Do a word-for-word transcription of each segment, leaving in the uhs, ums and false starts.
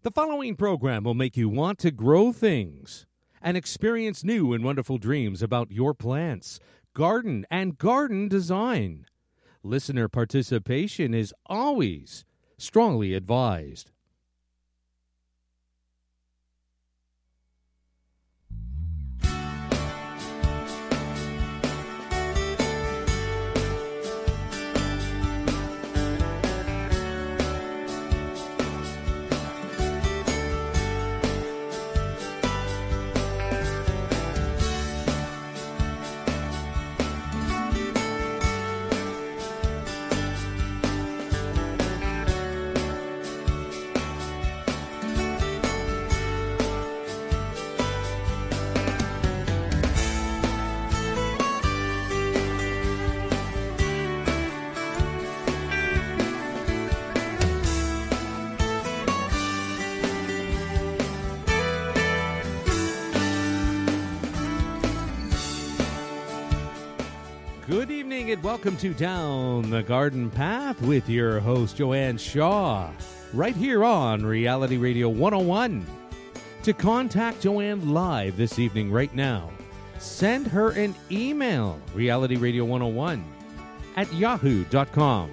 The following program will make you want to grow things and experience new and wonderful dreams about your plants, garden, and garden design. Listener participation is always strongly advised. Good evening and welcome to Down the Garden Path with your host, Joanne Shaw, right here on Reality Radio one oh one. To contact Joanne live this evening right now, send her an email, reality radio one oh one at yahoo dot com.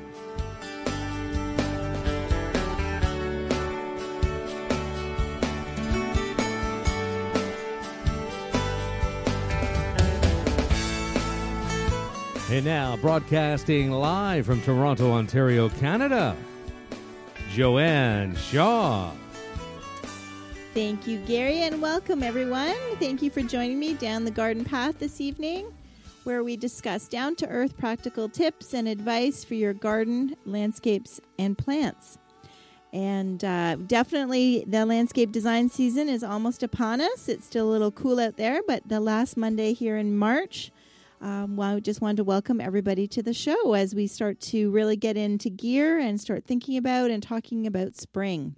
And now, broadcasting live from Toronto, Ontario, Canada, Joanne Shaw. Thank you, Gary, and welcome, everyone. Thank you for joining me down the garden path this evening, where we discuss down-to-earth practical tips and advice for your garden, landscapes, and plants. And uh, definitely the landscape design season is almost upon us. It's still a little cool out there, but the last Monday here in March, Um, well, I just wanted to welcome everybody to the show as we start to really get into gear and start thinking about and talking about spring.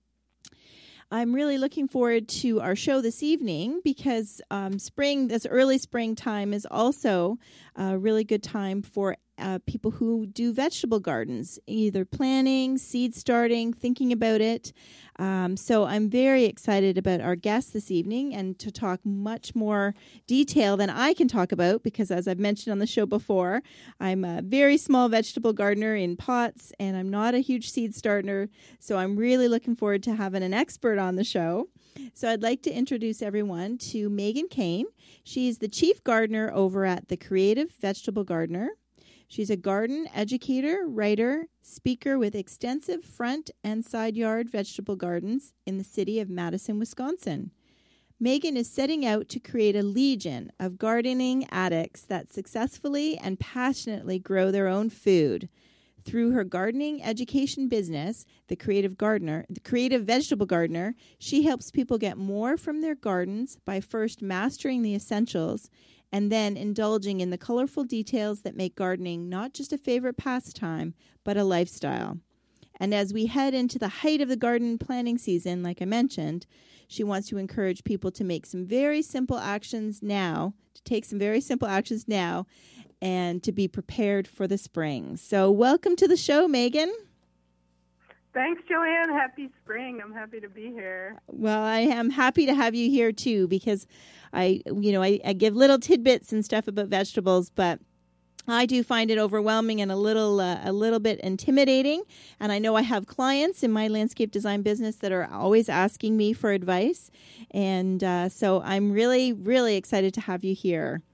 I'm really looking forward to our show this evening because um, spring, this early springtime, is also a really good time for uh, people who do vegetable gardens, either planning, seed starting, thinking about it. Um, so I'm very excited about our guest this evening and to talk much more detail than I can talk about because, as I've mentioned on the show before, I'm a very small vegetable gardener in pots and I'm not a huge seed starter. So I'm really looking forward to having an expert on the show. So I'd like to introduce everyone to Megan Kane. She's the chief gardener over at The Creative Vegetable Gardener. She's a garden educator, writer, speaker with extensive front and side yard vegetable gardens in the city of Madison, Wisconsin. Megan is setting out to create a legion of gardening addicts that successfully and passionately grow their own food. Through her gardening education business, The Creative Gardener, The Creative Vegetable Gardener, she helps people get more from their gardens by first mastering the essentials and then indulging in the colorful details that make gardening not just a favorite pastime, but a lifestyle. And as we head into the height of the garden planting season, like I mentioned, she wants to encourage people to make some very simple actions now, to take some very simple actions now, and to be prepared for the spring. So welcome to the show, Megan. Thanks, Joanne. Happy spring. I'm happy to be here. Well, I am happy to have you here, too, because I, you know, I, I give little tidbits and stuff about vegetables, but I do find it overwhelming and a little uh, a little bit intimidating. And I know I have clients in my landscape design business that are always asking me for advice. And uh, so I'm really, really excited to have you here.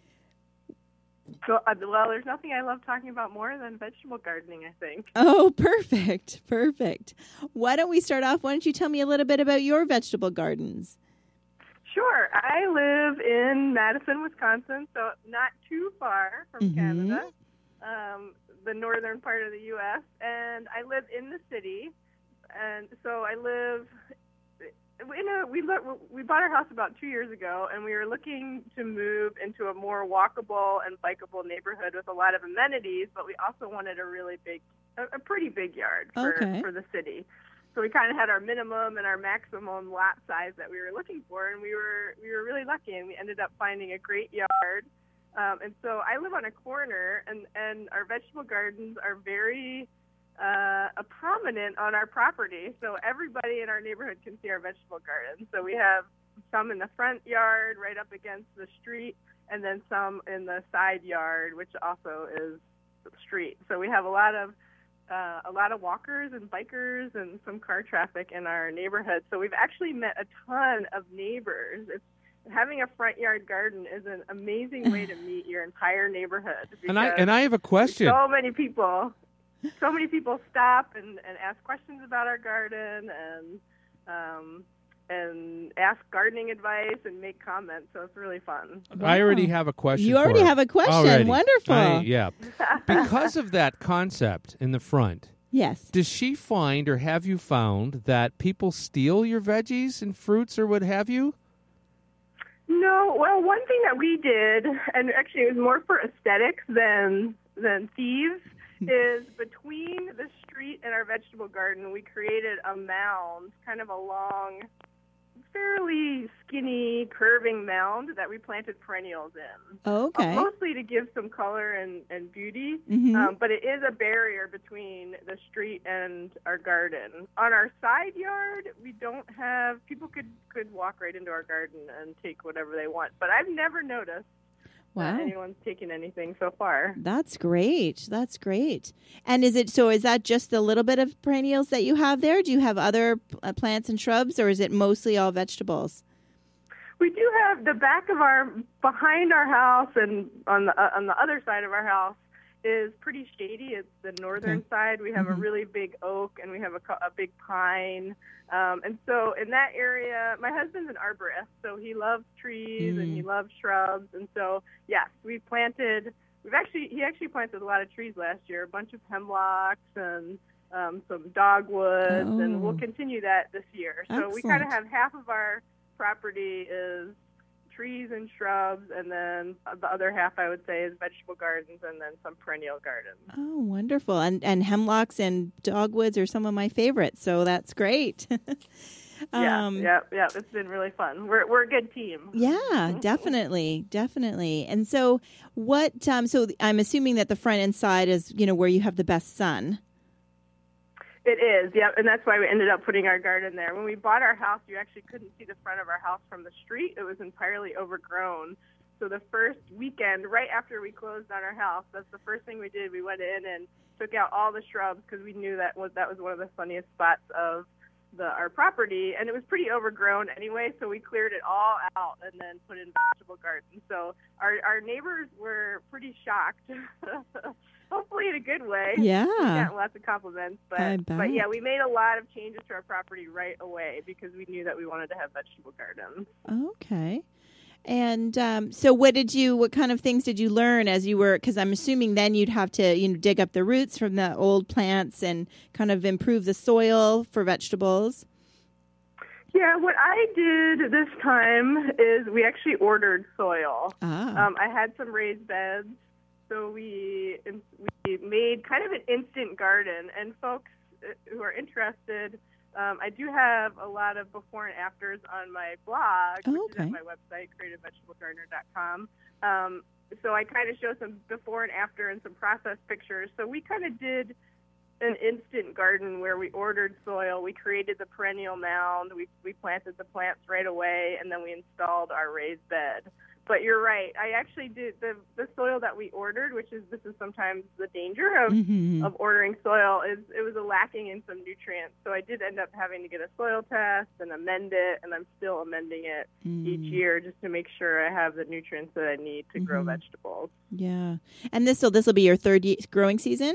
So, uh, well, there's nothing I love talking about more than vegetable gardening, I think. Oh, perfect. Perfect. Why don't we start off? Why don't you tell me a little bit about your vegetable gardens? Sure. I live in Madison, Wisconsin, so not too far from Mm-hmm. Canada, um, the northern part of the U S, and I live in the city, and so I live in a, we look, we bought our house about two years ago, and we were looking to move into a more walkable and bikeable neighborhood with a lot of amenities, but we also wanted a really big, a, a pretty big yard for, Okay. for the city. So we kind of had our minimum and our maximum lot size that we were looking for, and we were we were really lucky, and we ended up finding a great yard. Um, and so I live on a corner, and, and our vegetable gardens are very uh, a prominent on our property, so everybody in our neighborhood can see our vegetable garden. So we have some in the front yard, right up against the street, and then some in the side yard, which also is the street. So we have a lot of uh, a lot of walkers and bikers and some car traffic in our neighborhood. So we've actually met a ton of neighbors. It's, having a front yard garden is an amazing way to meet your entire neighborhood. And I and I have a question. So many people, so many people stop and, and ask questions about our garden and um, and ask gardening advice and make comments. So it's really fun. Wow. I already have a question. You already for have a question. Already. Wonderful. I, yeah. Because of that concept in the front, Yes. does she find or have you found that people steal your veggies and fruits or what have you? No, well, one thing that we did, and actually it was more for aesthetics than than thieves, is between the street and our vegetable garden, we created a mound, kind of a long, fairly skinny, curving mound that we planted perennials in. Okay. Uh, mostly to give some color and, and beauty, Mhm. um, but it is a barrier between the street and our garden. On our side yard, we don't have, people could, could walk right into our garden and take whatever they want, but I've never noticed Wow. that anyone's taken anything so far. That's great. That's great. And is it so? Is that just a little bit of perennials that you have there? Do you have other uh, plants and shrubs, or is it mostly all vegetables? We do have the back of our, behind our house and on the uh, on the other side of our house is pretty shady. It's the northern Okay. side. We have Mhm. a really big oak and we have a, co- a big pine. Um, and so in that area, my husband's an arborist, so he loves trees Mm. and he loves shrubs. And so, yes, we planted, we've actually, he actually planted a lot of trees last year, a bunch of hemlocks and um, some dogwoods, Oh. and we'll continue that this year. So we kind of Excellent. have half of our property is trees and shrubs, and then the other half, I would say, is vegetable gardens and then some perennial gardens. Oh, wonderful. And and hemlocks and dogwoods are some of my favorites, so that's great. Yeah, um, yeah, yeah. It's been really fun. We're we're a good team. Yeah, definitely, definitely. And so, what? Um, so I'm assuming that the front and side is, you know, where you have the best sun. It is, yeah, and that's why we ended up putting our garden there. When we bought our house, you actually couldn't see the front of our house from the street. It was entirely overgrown. So the first weekend, right after we closed on our house, that's the first thing we did. We went in and took out all the shrubs because we knew that was that was one of the funniest spots of the our property, and it was pretty overgrown anyway. So we cleared it all out and then put in vegetable gardens. So our our neighbors were pretty shocked. Hopefully in a good way. Yeah. We got lots of compliments, I but bet. but yeah, we made a lot of changes to our property right away because we knew that we wanted to have vegetable gardens. Okay. And um, so, what did you? What kind of things did you learn as you were? Because I'm assuming then you'd have to, you know, dig up the roots from the old plants and kind of improve the soil for vegetables. Yeah, what I did this time is we actually ordered soil. Ah. Um, I had some raised beds, so we we made kind of an instant garden. And folks who are interested, um, I do have a lot of before and afters on my blog, Oh, which is okay. at my website, creative vegetable gardener dot com. Um, so I kind of show some before and after and some process pictures. So we kind of did an instant garden where we ordered soil, we created the perennial mound, we we planted the plants right away, and then we installed our raised bed. But you're right. I actually did the the soil that we ordered, which is this is sometimes the danger of Mhm. of ordering soil, is it was a lacking in some nutrients. So I did end up having to get a soil test and amend it, and I'm still amending it each Mm. year just to make sure I have the nutrients that I need to grow Mhm. vegetables. Yeah. And this will this will be your third ye- growing season.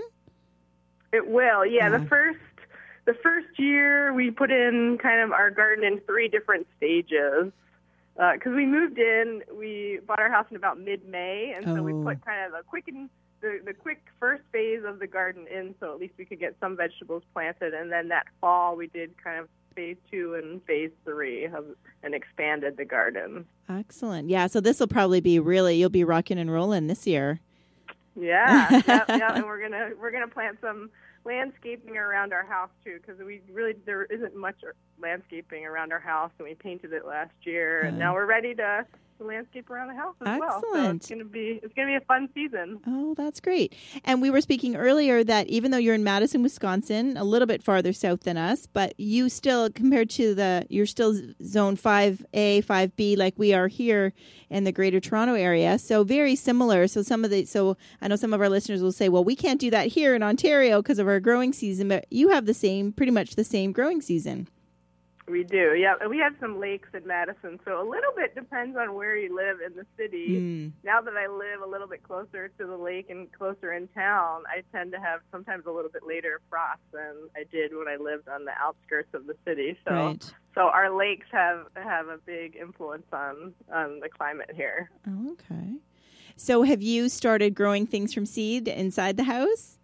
It will, yeah. Yeah. The first the first year we put in kind of our garden in three different stages. Because we moved in, we bought our house in about mid-May, and so we Oh. put kind of the quick and the, the quick first phase of the garden in, so at least we could get some vegetables planted. And then that fall, we did kind of phase two and phase three of, and expanded the garden. Excellent. Yeah. So this will probably be really you'll be rocking and rolling this year. Yeah, yeah, yeah. And we're gonna we're gonna plant some landscaping around our house too, because we really there isn't much landscaping around our house, and we painted it last year, and Uh. now we're ready to the landscape around the house as well. So Excellent. it's going to be it's going to be a fun season. Oh, that's great. And we were speaking earlier that even though you're in Madison, Wisconsin, a little bit farther south than us, but you still, compared to the, you're still zone five A, five B, like we are here in the Greater Toronto area. So very similar. So some of the, so I know some of our listeners will say, well, we can't do that here in Ontario because of our growing season, but you have the same, pretty much the same growing season. We do, yeah. And we have some lakes in Madison, so a little bit depends on where you live in the city. Mm. Now that I live a little bit closer to the lake and closer in town, I tend to have sometimes a little bit later frost than I did when I lived on the outskirts of the city. So, Right. so our lakes have have a big influence on on the climate here. Oh, okay. So have you started growing things from seed inside the house?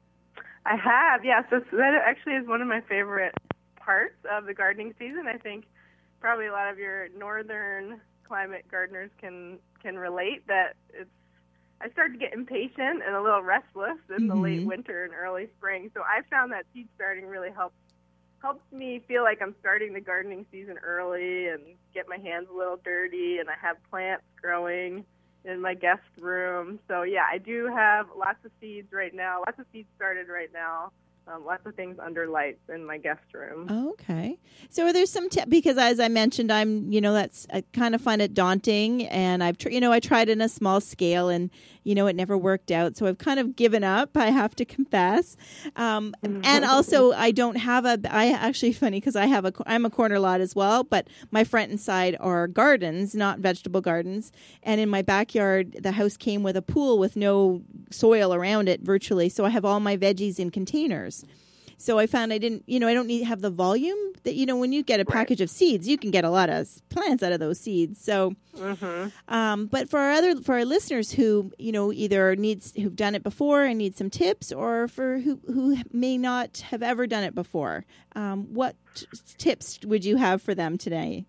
I have, yes. Yeah, so that actually is one of my favorite parts of the gardening season. I think probably a lot of your northern climate gardeners can can relate that it's I started to get impatient and a little restless in the Mm-hmm. late winter and early spring. So I found that seed starting really helps helps me feel like I'm starting the gardening season early and get my hands a little dirty, and I have plants growing in my guest room. So yeah, I do have lots of seeds right now, lots of seeds started right now. Um, lots of things under lights in my guest room. Oh, okay. So are there some, t- because as I mentioned, I'm, you know, that's, I kind of find it daunting, and I've, tr- you know, I tried in a small scale and, you know, it never worked out. So I've kind of given up, I have to confess. Um, and also I don't have a, I actually funny because I have a, I'm a corner lot as well, but my front and side are gardens, not vegetable gardens. And in my backyard, the house came with a pool with no soil around it virtually. So I have all my veggies in containers. So I found I didn't, you know, I don't need to have the volume that, you know, when you get a package of seeds, you can get a lot of plants out of those seeds. So, Mm-hmm. um, but for our other, for our listeners who, you know, either needs, who've done it before and need some tips, or for who, who may not have ever done it before, um, what t- tips would you have for them today?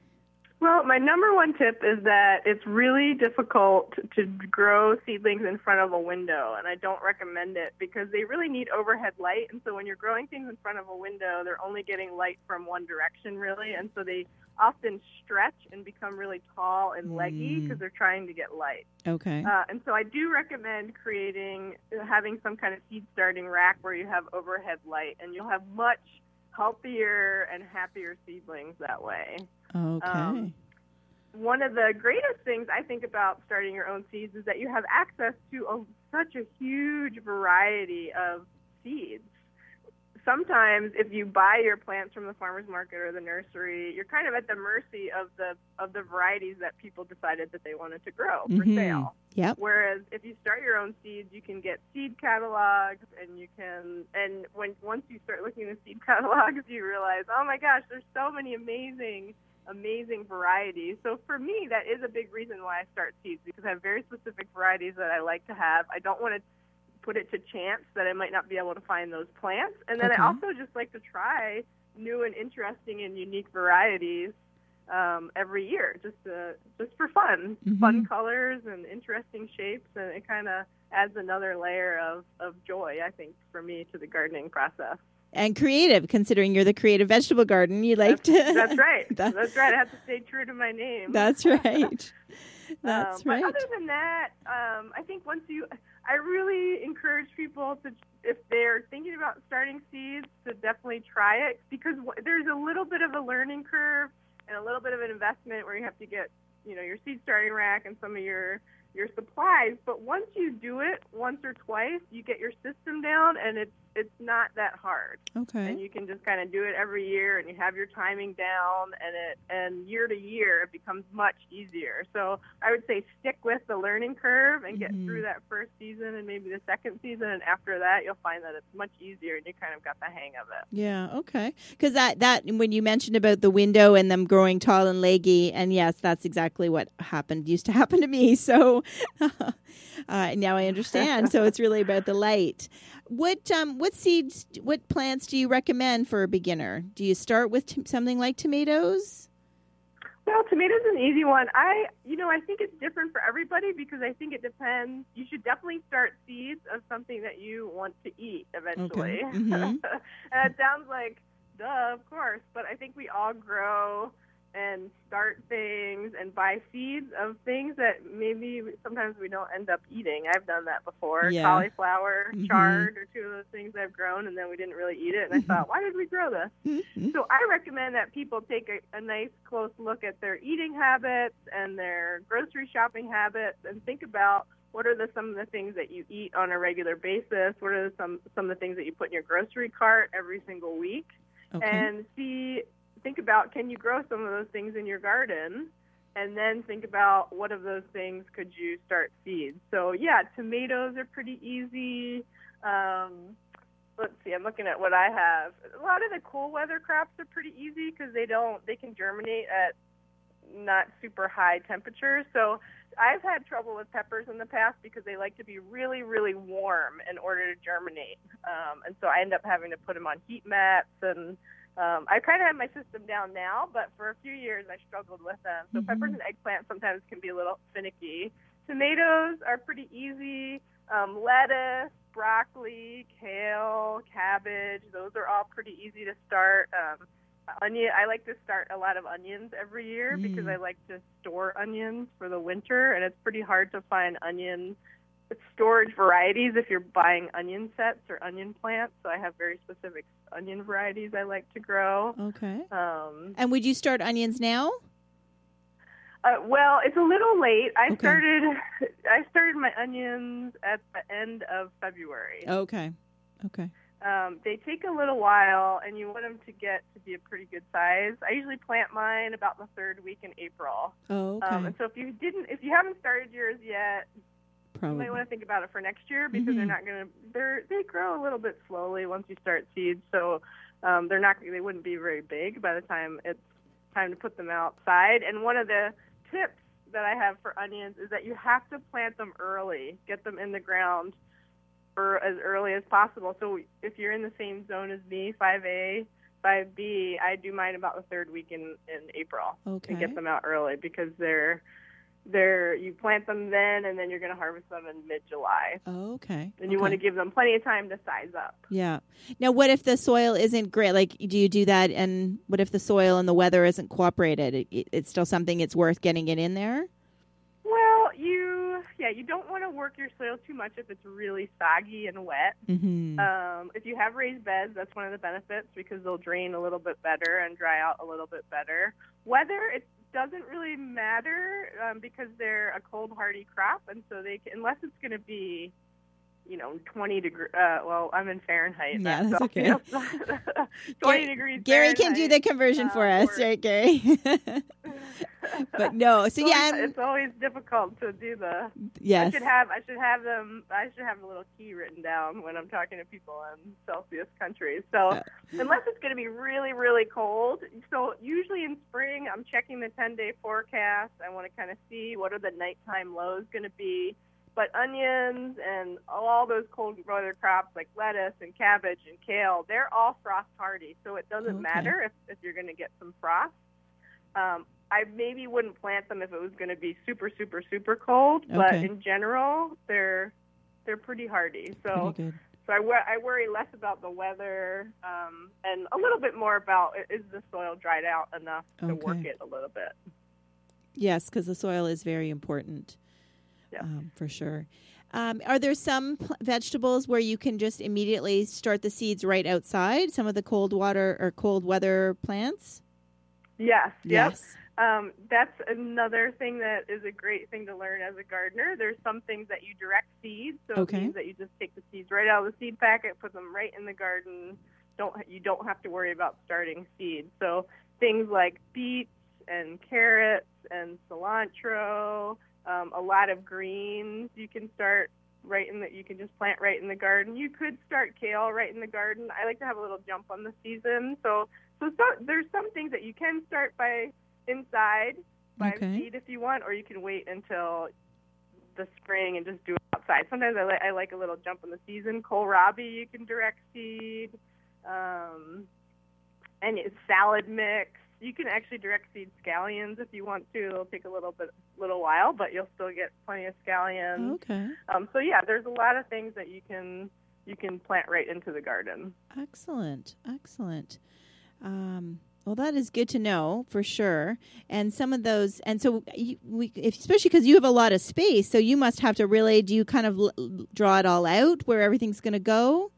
Well, my number one tip is that it's really difficult to grow seedlings in front of a window, and I don't recommend it because they really need overhead light. And so when you're growing things in front of a window, they're only getting light from one direction, really, and so they often stretch and become really tall and leggy because Mm. they're trying to get light. Okay. Uh, and so I do recommend creating, having some kind of seed starting rack where you have overhead light, and you'll have much healthier and happier seedlings that way. Okay. Um, one of the greatest things I think about starting your own seeds is that you have access to a, such a huge variety of seeds. Sometimes if you buy your plants from the farmer's market or the nursery, you're kind of at the mercy of the of the varieties that people decided that they wanted to grow for Mhm. sale. Yep. Whereas if you start your own seeds, you can get seed catalogs, and you can, and when once you start looking at seed catalogs, you realize, oh my gosh, there's so many amazing, amazing varieties. So for me, that is a big reason why I start seeds, because I have very specific varieties that I like to have. I don't want to put it to chance that I might not be able to find those plants. And then Okay. I also just like to try new and interesting and unique varieties um, every year, just to, just for fun, Mhm. fun colors and interesting shapes, and it kind of adds another layer of, of joy, I think, for me to the gardening process. And creative, considering you're the creative vegetable garden, you like That's, to. that's right. That- That's right. I have to stay true to my name. That's right. That's um, right. But other than that, um, I think once you, I really encourage people to, if they're thinking about starting seeds, to definitely try it, because w- there's a little bit of a learning curve and a little bit of an investment where you have to get, you know, your seed starting rack and some of your your supplies. But once you do it once or twice, you get your system down, and it's it's not that hard. Okay. And you can just kind of do it every year, and you have your timing down, and it and year to year it becomes much easier. So I would say stick with the learning curve and get Mhm. through that first season and maybe the second season, and after that you'll find that it's much easier and you kind of got the hang of it. Yeah, okay. Because that, that, when you mentioned about the window and them growing tall and leggy, and yes, that's exactly what happened, used to happen to me. So uh, now I understand. So it's really about the light. What um what seeds, what plants do you recommend for a beginner? Do you start with t- something like tomatoes? Well, tomatoes is an easy one. I, you know, I think it's different for everybody because I think it depends. You should definitely start seeds of something that you want to eat eventually. Okay. Mhm. And it sounds like, duh, of course, but I think we all grow and start things and buy seeds of things that maybe sometimes we don't end up eating. I've done that before. Yeah. Cauliflower, Mhm. chard are two of those things I've grown, and then we didn't really eat it. And I thought, why did we grow this? Mhm. So I recommend that people take a, a nice close look at their eating habits and their grocery shopping habits and think about what are the, some of the things that you eat on a regular basis, what are the, some, some of the things that you put in your grocery cart every single week, Okay. and see, think about, can you grow some of those things in your garden? And then think about what of those things could you start seeds. So, yeah, tomatoes are pretty easy. Um, let's see, I'm looking at what I have. A lot of the cool weather crops are pretty easy because they don't, they can germinate at not super high temperatures. So I've had trouble with peppers in the past because they like to be really, really warm in order to germinate. Um, and so I end up having to put them on heat mats. And um, I kind of have my system down now, but for a few years I struggled with them. So Mhm. peppers and eggplants sometimes can be a little finicky. Tomatoes are pretty easy. Um, lettuce, broccoli, kale, cabbage, those are all pretty easy to start. Um, onion, I like to start a lot of onions every year Mm. because I like to store onions for the winter, and it's pretty hard to find onion storage varieties if you're buying onion sets or onion plants. So I have very specific onion varieties I like to grow. Okay. Um, And would you start onions now? Uh, well, it's a little late. I Okay. started I started my onions at the end of February. Okay. Okay. Um, they take a little while, and you want them to get to be a pretty good size. I usually plant mine about the third week in April. Oh, okay. Um, and so if you didn't, if you haven't started yours yet, you Probably. might want to think about it for next year because Mhm. they're not going to. They're they grow a little bit slowly once you start seeds, so um, they're not. They wouldn't be very big by the time it's time to put them outside. And one of the tips that I have for onions is that you have to plant them early, get them in the ground for as early as possible. So if you're in the same zone as me, five A, five B, I do mine about the third week in, in April Okay. and get them out early because they're they're you plant them then and then you're going to harvest them in mid-July. Oh, okay. And you okay. want to give them plenty of time to size up. Yeah. Now, what if the soil isn't great? Like, do you do that? And what if the soil and the weather isn't cooperated? It, it, it's still something it's worth getting it in there? Well, you, yeah, you don't want to work your soil too much if it's really soggy and wet. Mm-hmm. Um, if you have raised beds, that's one of the benefits because they'll drain a little bit better and dry out a little bit better. Weather, it doesn't really matter um, because they're a cold hardy crop, and so they can, unless it's going to be, you know, twenty degrees. Uh, well, I'm in Fahrenheit. Yeah, not that's okay. Celsius. twenty Gary, degrees. Gary can do the Fahrenheit, conversion uh, for us, or- right, Gary? But no, so It's yeah, always- I'm- it's always difficult to do the. yes. I should have I should have them I should have a little key written down when I'm talking to people in Celsius countries. So Uh. unless it's going to be really really cold, so usually in spring I'm checking the ten day forecast. I want to kind of see what are the nighttime lows going to be. But onions and all those cold weather crops like lettuce and cabbage and kale, they're all frost hardy. So it doesn't Okay. matter if, if you're going to get some frost. Um, I maybe wouldn't plant them if it was going to be super, super, super cold. But Okay. in general, they're they're pretty hardy. So Pretty good. so I, wor- I worry less about the weather um, and a little bit more about i- is the soil dried out enough to Okay. work it a little bit. Yes, because the soil is very important. Yeah. Um, for sure. Um, are there some pl- vegetables where you can just immediately start the seeds right outside? Some of the cold water or cold weather plants? Yes. Yep. Yes. Um, that's another thing that is a great thing to learn as a gardener. There's some things that you direct seed, so Okay. it means that you just take the seeds right out of the seed packet, put them right in the garden. Don't you don't have to worry about starting seeds. So things like beets and carrots and cilantro, um, a lot of greens you can start right in the you can just plant right in the garden. You could start kale right in the garden. I like to have a little jump on the season, so so, so there's some things that you can start by inside by Okay. seed if you want, or you can wait until the spring and just do it outside. Sometimes I like I like a little jump in the season. Kohlrabi you can direct seed, um, and it's salad mix. You can actually direct seed scallions if you want to. It'll take a little bit, little while, but you'll still get plenty of scallions. Okay. Um, so yeah, there's a lot of things that you can you can plant right into the garden. Excellent. Excellent. Um, Well, that is good to know for sure. And some of those, and so you, we, if, especially because you have a lot of space, so you must have to really, do you kind of l- draw it all out where everything's going to go?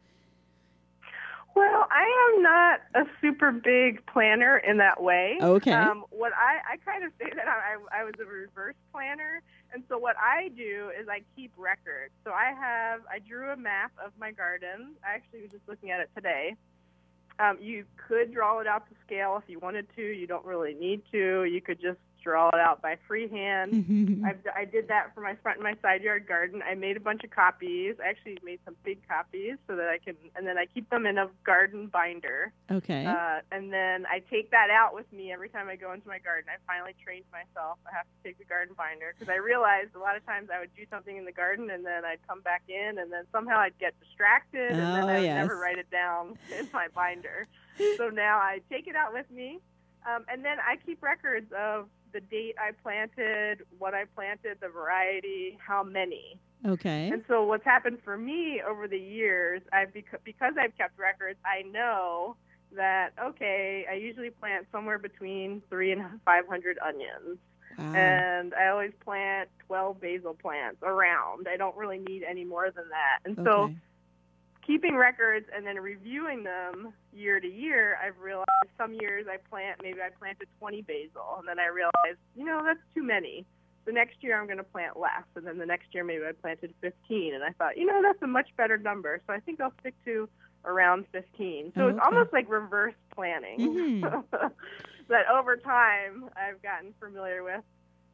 Well, I am not a super big planner in that way. Okay. Um, what I, I kind of say that I, I was a reverse planner. And so what I do is I keep records. So I have, I drew a map of my garden. I actually was just looking at it today. Um, you could draw it out to scale if you wanted to. You don't really need to. You could just draw it out by freehand. I've, I did that for my front and my side yard garden. I made a bunch of copies. I actually made some big copies so that I can, and then I keep them in a garden binder. Okay. Uh, and then I take that out with me every time I go into my garden. I finally trained myself. I have to take the garden binder because I realized a lot of times I would do something in the garden and then I'd come back in and then somehow I'd get distracted and Oh, then I would yes. never write it down in my binder. So now I take it out with me. Um, and then I keep records of the date I planted, what I planted, the variety, how many. Okay. And so what's happened for me over the years, I've bec- because I've kept records, I know that, okay, I usually plant somewhere between three and five hundred onions. Wow. And I always plant twelve basil plants around. I don't really need any more than that. And so Okay. keeping records and then reviewing them year to year, I've realized some years I plant, maybe I planted twenty basil, and then I realized, you know, that's too many. The next year I'm going to plant less, and then the next year maybe I planted fifteen, and I thought, you know, that's a much better number, so I think I'll stick to around fifteen. So Oh, it's okay. almost like reverse planning. Mhm. That over time I've gotten familiar with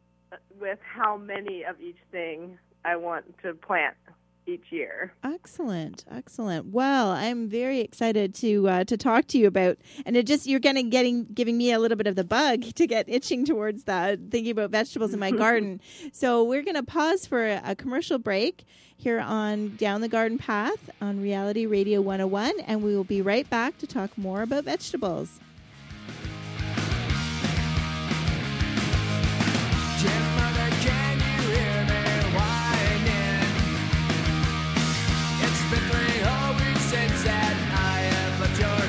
with how many of each thing I want to plant each year. Excellent, excellent. Well, I'm very excited to uh, to talk to you about, and it just you're getting getting giving me a little bit of the bug to get itching towards that, thinking about vegetables in my garden. So we're going to pause for a, a commercial break here on Down the Garden Path on Reality Radio one oh one, and we will be right back to talk more about vegetables. Mother, can you hear me whining? It's been three whole weeks since that I have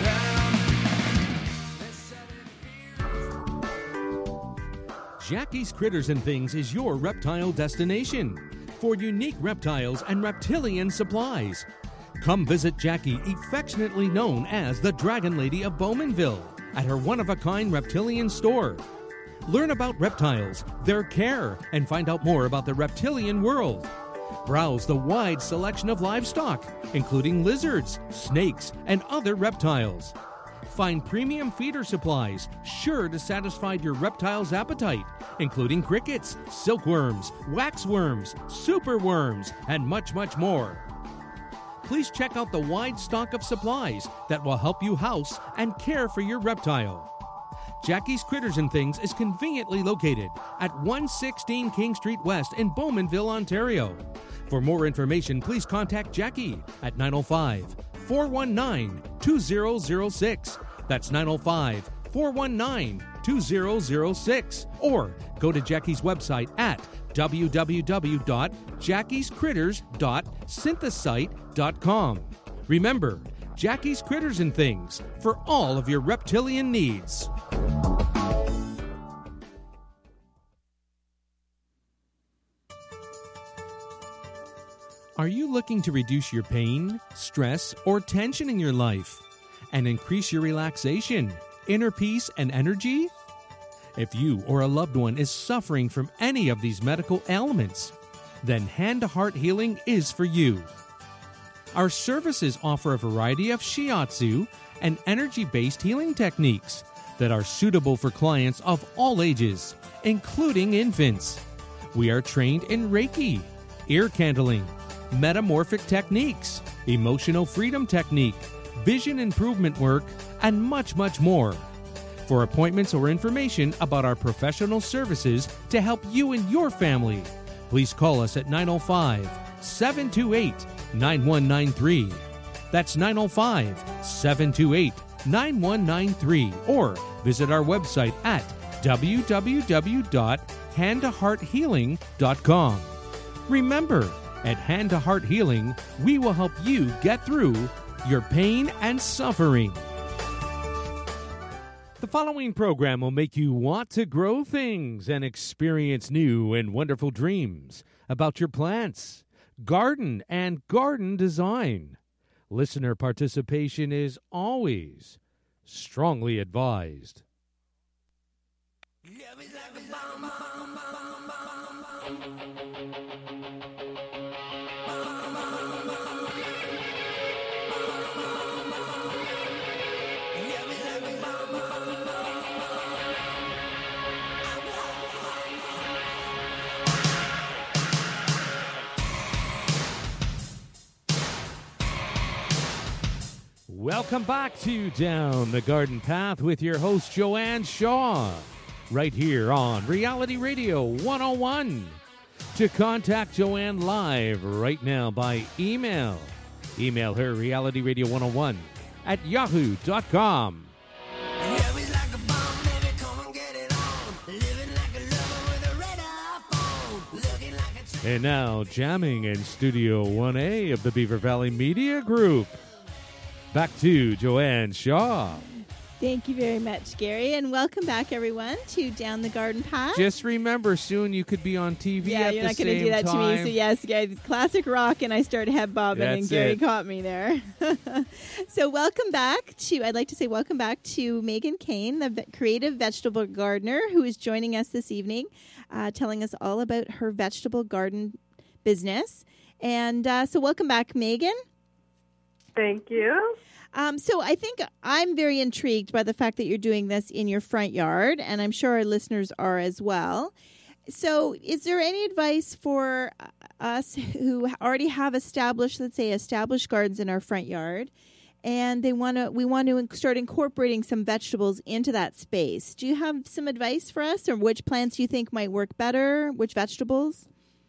left your home. Jackie's Critters and Things is your reptile destination for unique reptiles and reptilian supplies. Come visit Jackie, affectionately known as the Dragon Lady of Bowmanville, at her one-of-a-kind reptilian store. Learn about reptiles, their care, and find out more about the reptilian world. Browse the wide selection of livestock, including lizards, snakes, and other reptiles. Find premium feeder supplies sure to satisfy your reptile's appetite, including crickets, silkworms, waxworms, superworms, and much, much more. Please check out the wide stock of supplies that will help you house and care for your reptile. Jackie's Critters and Things is conveniently located at one sixteen King Street West in Bowmanville, Ontario. For more information, please contact Jackie at nine oh five, four one nine, two oh oh six. That's nine oh five, four one nine, two oh oh six. Or go to Jackie's website at w w w dot jackies critters dot synthesite dot com. Remember, Jackie's Critters and Things for all of your reptilian needs. Are you looking to reduce your pain, stress, or tension in your life and increase your relaxation, inner peace, and energy? If you or a loved one is suffering from any of these medical ailments, then Hand to Heart Healing is for you. Our services offer a variety of shiatsu and energy-based healing techniques that are suitable for clients of all ages, including infants. We are trained in Reiki, ear candling, metamorphic techniques, emotional freedom technique, vision improvement work, and much, much more. For appointments or information about our professional services to help you and your family, please call us at nine oh five, seven two eight, nine one nine three. That's nine oh five, seven two eight, nine one nine three. Or visit our website at w w w dot hand to heart healing dot com. Remember, at Hand to Heart Healing, we will help you get through your pain and suffering. The following program will make you want to grow things and experience new and wonderful dreams about your plants, garden, and garden design. Listener participation is always strongly advised. Welcome back to Down the Garden Path with your host, Joanne Shaw, right here on Reality Radio one oh one. To contact Joanne live right now by email, email her reality radio one oh one at yahoo dot com. And now, jamming in Studio one A of the Beaver Valley Media Group. Back to Joanne Shaw. Thank you very much, Gary, and welcome back, everyone, to Down the Garden Path. Just remember, soon you could be on T V yeah, at you're the not going to same do that time. to me. So yes, Gary, classic rock, and I started head bobbing, That's and Gary it. caught me there. So welcome back to. I'd like to say welcome back to Megan Kane, the ve- creative vegetable gardener, who is joining us this evening, uh, telling us all about her vegetable garden business. And uh, so, welcome back, Megan. Thank you. Um, so I think I'm very intrigued by the fact that you're doing this in your front yard, and I'm sure our listeners are as well. So is there any advice for us who already have established, let's say, established gardens in our front yard, and they want to, we want to start incorporating some vegetables into that space? Do you have some advice for us, or which plants you think might work better, which vegetables?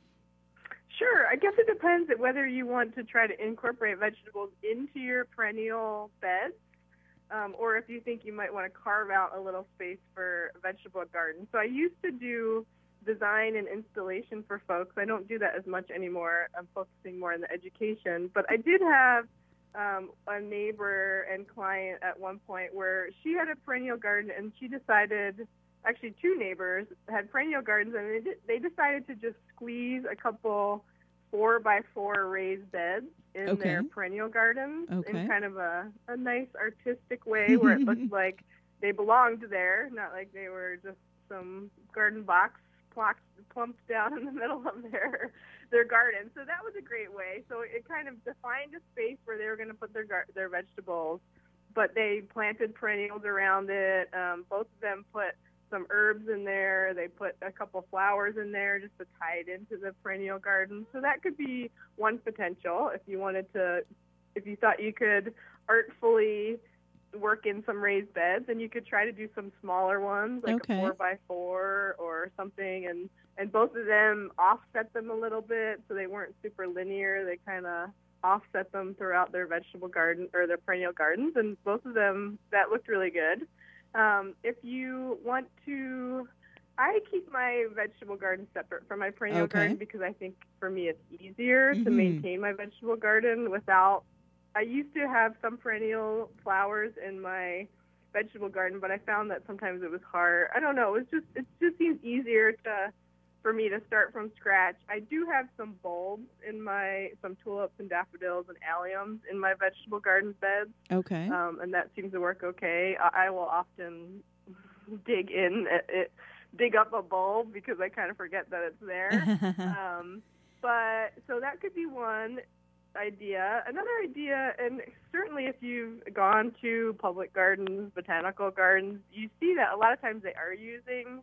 Sure. I guess it depends on whether you want to try to incorporate vegetables into your perennial beds, um, or if you think you might want to carve out a little space for a vegetable garden. So I used to do design and installation for folks. I don't do that as much anymore. I'm focusing more on the education. But I did have um, a neighbor and client at one point where she had a perennial garden, and she decided, actually two neighbors had perennial gardens, and they, did, they decided to just squeeze a couple four by four raised beds in Okay. their perennial gardens Okay. in kind of a, a nice artistic way where it looked like they belonged there, not like they were just some garden box plopped, plumped down in the middle of their their garden. So that was a great way. So it kind of defined a space where they were going to put their gar- their vegetables, but they planted perennials around it. Um, both of them put some herbs in there. They put a couple flowers in there just to tie it into the perennial garden. So that could be one potential if you wanted to, if you thought you could artfully work in some raised beds, and you could try to do some smaller ones, like Okay. a four by four or something, and, and both of them offset them a little bit so they weren't super linear. They kind of offset them throughout their vegetable garden or their perennial gardens, and both of them, that looked really good. Um, if you want to, I keep my vegetable garden separate from my perennial Okay. garden because I think for me it's easier to Mhm. maintain my vegetable garden without, I used to have some perennial flowers in my vegetable garden, but I found that sometimes it was hard. I don't know, it was just, it just seems easier to, for me to start from scratch. I do have some bulbs in my, some tulips and daffodils and alliums in my vegetable garden beds. Okay. Um, and that seems to work okay. I, I will often dig in, it, it, dig up a bulb because I kind of forget that it's there. um, but so that could be one idea. Another idea, and certainly if you've gone to public gardens, botanical gardens, you see that a lot of times they are using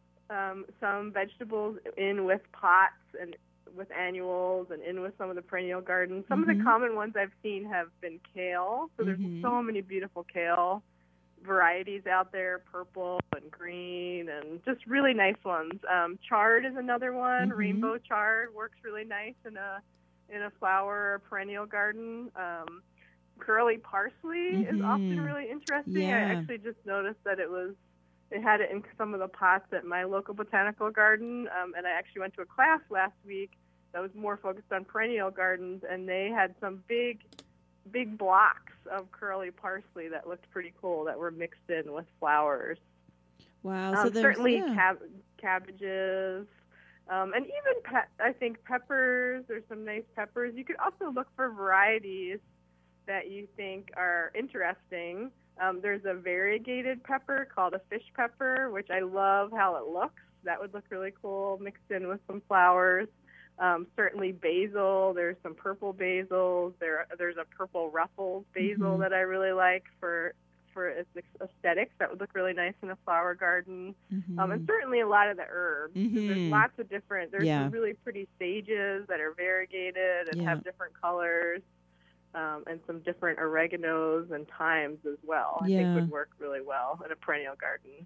um, some vegetables in with pots and with annuals and in with some of the perennial gardens. Some of Mhm. the common ones I've seen have been kale. So there's Mhm. so many beautiful kale varieties out there, purple and green, and just really nice ones. Um, chard is another one. Mhm. Rainbow chard works really nice in a in a flower or perennial garden. Um, curly parsley is often Mhm. really interesting. Yeah. I actually just noticed that it was they had it in some of the pots at my local botanical garden, um, and I actually went to a class last week that was more focused on perennial gardens, and they had some big big blocks of curly parsley that looked pretty cool that were mixed in with flowers. Wow. So Um, there's, certainly yeah. cab- cabbages, um, and even pe- I think peppers. There's some nice peppers. You could also look for varieties that you think are interesting. Um, there's a variegated pepper called a fish pepper, which I love how it looks. That would look really cool mixed in with some flowers. Um, certainly basil. There's some purple basils. There, there's a purple ruffled basil Mhm. that I really like for for its aesthetics. That would look really nice in a flower garden. Mhm. Um, and certainly a lot of the herbs. Mhm. There's lots of different. There's Yeah. some really pretty sages that are variegated and Yeah. have different colors. Um, and some different oreganos and thymes as well. I Yeah. think would work really well in a perennial garden.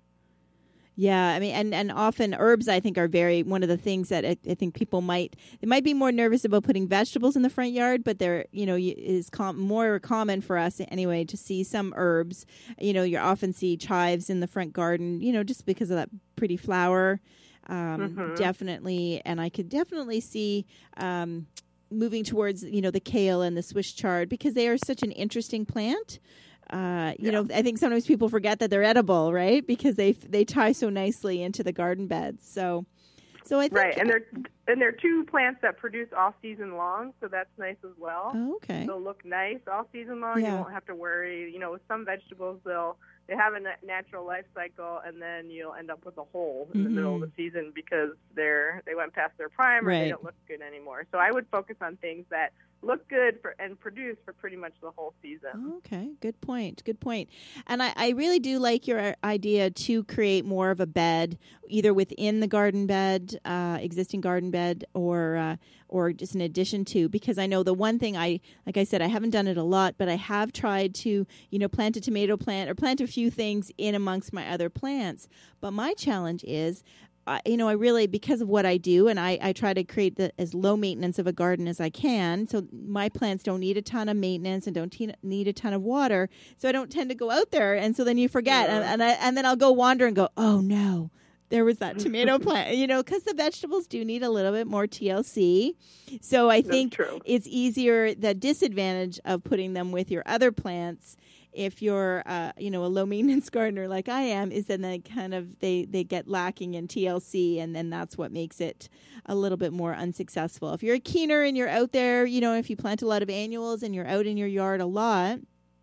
Yeah, I mean, and, and often herbs, I think, are very one of the things that I, I think people might they might be more nervous about putting vegetables in the front yard, but they're you know y- is com- more common for us anyway to see some herbs. You know, you often see chives in the front garden, you know, just because of that pretty flower. Um, Mhm. Definitely, and I could definitely see. Um, moving towards you know the kale and the Swiss chard because they are such an interesting plant. Uh, you Yeah. know, I think sometimes people forget that they're edible, right? Because they they tie so nicely into the garden beds. So, so I think Right, and they're and they're two plants that produce all season long, so that's nice as well. Oh, okay. They'll look nice all season long. Yeah. You won't have to worry. You know, with some vegetables, they'll they have a na- natural life cycle, and then you'll end up with a hole in the middle of the season because they're they went past their prime or Right. they don't look good anymore. So I would focus on things that look good for and produce for pretty much the whole season. Okay, good point. Good point. And I, I really do like your idea to create more of a bed, either within the garden bed, uh, existing garden bed, or uh, or just in addition to. Because I know the one thing I, like I said, I haven't done it a lot, but I have tried to, you know, plant a tomato plant or plant a few things in amongst my other plants. But my challenge is. Uh, you know, I really, because of what I do, and I, I try to create the, as low maintenance of a garden as I can. So my plants don't need a ton of maintenance and don't te- need a ton of water. So I don't tend to go out there. And so then you forget. Yeah. And, and, I, and then I'll go wander and go, oh, no, there was that tomato plant, you know, because the vegetables do need a little bit more T L C. So I That's think true. it's easier, the disadvantage of putting them with your other plants if you're, uh, you know, a low maintenance gardener like I am, is then they kind of they they get lacking in T L C, and then that's what makes it a little bit more unsuccessful. If you're a keener and you're out there, you know, if you plant a lot of annuals and you're out in your yard a lot,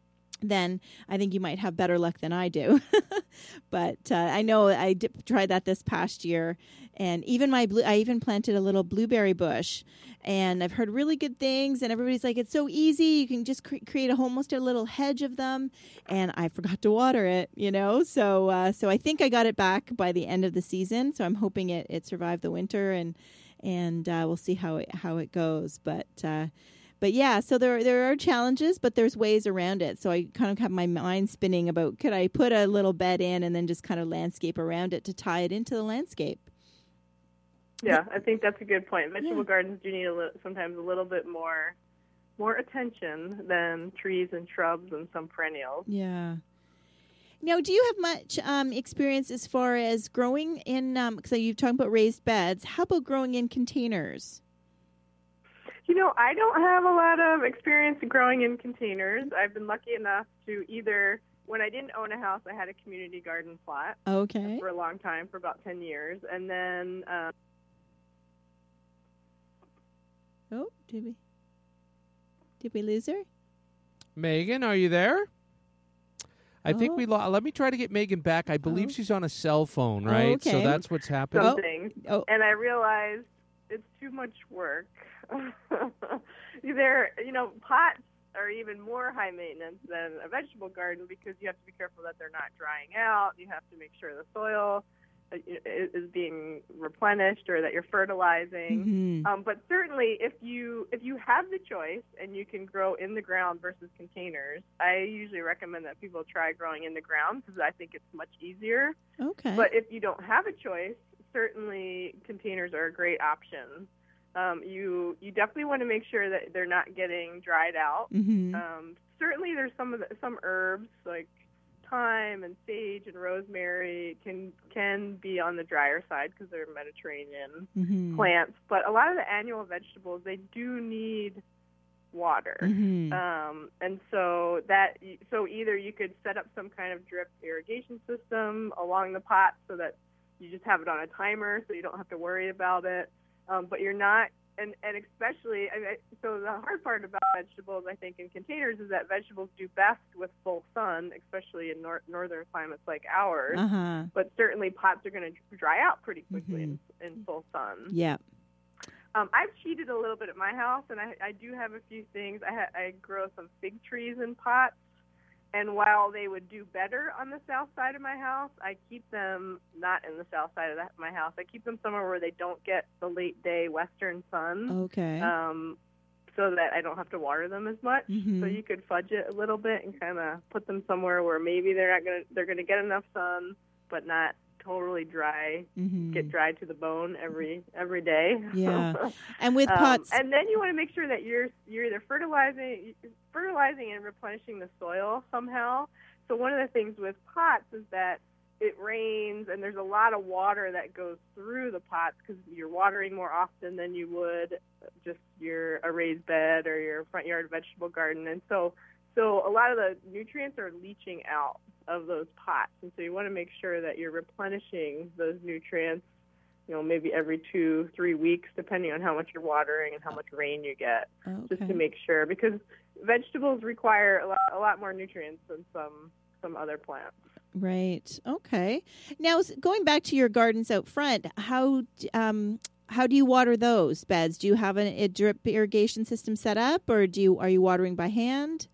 then I think you might have better luck than I do. But uh, I know I d- tried that this past year, and even my blue, I even planted a little blueberry bush, and I've heard really good things. And everybody's like, it's so easy; you can just cre- create a almost a little hedge of them. And I forgot to water it, you know. So, uh, so I think I got it back by the end of the season. So I'm hoping it, it survived the winter, and and uh, we'll see how it how it goes. But. Uh, But yeah, so there there are challenges, but there's ways around it. So I kind of have my mind spinning about could I put a little bed in and then just kind of landscape around it to tie it into the landscape. Yeah, I think that's a good point. Vegetable Yeah. gardens do need a li- sometimes a little bit more more attention than trees and shrubs and some perennials. Yeah. Now, do you have much um, experience as far as growing in? Because um, you've talked about raised beds. How about growing in containers? You know, I don't have a lot of experience growing in containers. I've been lucky enough to either, when I didn't own a house, I had a community garden plot Okay. for a long time, for about ten years. And then, um, Oh, did we? Did we lose her? Megan, are you there? I think Oh. we lo- let me try to get Megan back. I believe Oh. she's on a cell phone, right? So okay. that's what's happening. Oh. something. Oh, And I realized it's too much work. There, you know, pots are even more high maintenance than a vegetable garden because you have to be careful that they're not drying out. You have to make sure the soil uh, is is being replenished or that you're fertilizing. mhm. Um, but certainly, if you if you have the choice and you can grow in the ground versus containers, I usually recommend that people try growing in the ground because I think it's much easier. Okay. But if you don't have a choice, certainly containers are a great option. Um, you you definitely want to make sure that they're not getting dried out. Mhm. Um, certainly, there's some of the, some herbs like thyme and sage and rosemary can can be on the drier side because they're Mediterranean Mhm. plants. But a lot of the annual vegetables, they do need water. Mhm. Um, and so that so either you could set up some kind of drip irrigation system along the pot so that you just have it on a timer so you don't have to worry about it. Um, but you're not, and, and especially, I mean, so the hard part about vegetables, I think, in containers is that vegetables do best with full sun, especially in nor- northern climates like ours. Uh-huh. But certainly pots are going to dry out pretty quickly Mhm. in, in full sun. Yep. Um, I've cheated a little bit at my house, and I, I do have a few things. I, ha- I grow some fig trees in pots, and while they would do better on the south side of my house, I keep them not in the south side of that, my house. I keep them somewhere where they don't get the late day western sun, Okay. um, so that I don't have to water them as much. Mhm. So you could fudge it a little bit and kind of put them somewhere where maybe they're not gonna they're gonna get enough sun, but not totally dry. Mhm. Get dry to the bone every every day. Yeah. And with Um, pots, and then you want to make sure that you're you're either fertilizing, fertilizing and replenishing the soil somehow. So one of the things with pots is that it rains and there's a lot of water that goes through the pots because you're watering more often than you would just your a raised bed or your front yard vegetable garden. And so so a lot of the nutrients are leaching out of those pots, and so you want to make sure that you're replenishing those nutrients, you know, maybe every two, three weeks, depending on how much you're watering and how much rain you get, okay. just to make sure, because vegetables require a lot, a lot more nutrients than some some other plants. Right. Okay. Now, s- going back to your gardens out front, how d- um how do you water those beds? Do you have a, a drip irrigation system set up, or do you are you watering by hand?